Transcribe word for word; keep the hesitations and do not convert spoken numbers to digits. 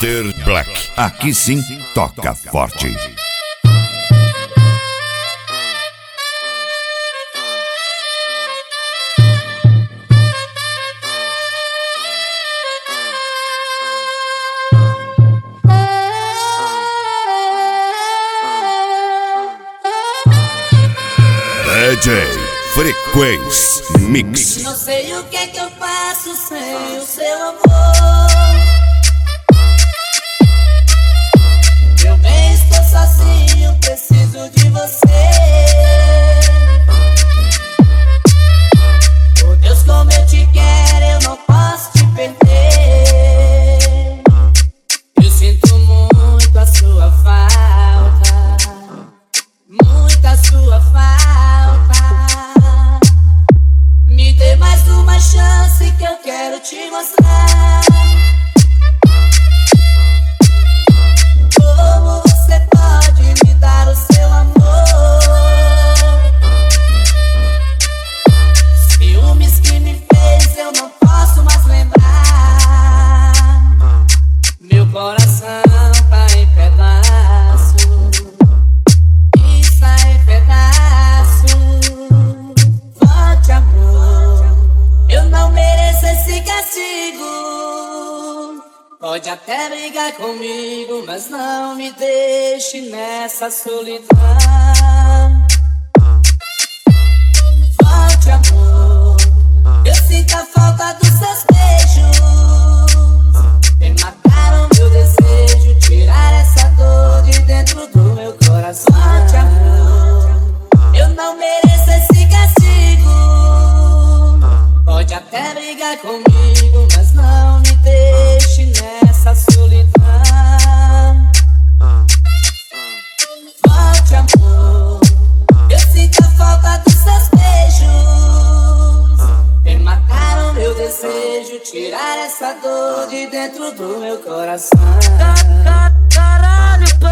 Master Black. Aqui sim toca forte. D J Frequência Mix. Não sei o que é que eu faço sem o seu amor. Eu bem estou sozinho, preciso de você. Oh Deus, como eu te quero, eu não posso te perder. Eu sinto muito a sua falta, muita sua falta. Me dê mais uma chance que eu quero te mostrar como você pode me dar o seu amor. Ciúmes que me fez eu não posso mais lembrar. Meu coração tá em pedaços, está em pedaços. Volte, amor, eu não mereço esse castigo. Pode até brigar comigo, mas não me deixe nessa solidão. Volte, amor, eu sinto a falta dos seus beijos. Me mataram meu desejo, tirar essa dor de dentro do meu coração. Volte, amor, eu não mereço esse castigo. Pode até brigar comigo, mas não me deixe nessa solidão. Volte, amor, eu sinto a falta dos seus beijos. Me mataram meu desejo, tirar essa dor de dentro do meu coração. Caralho,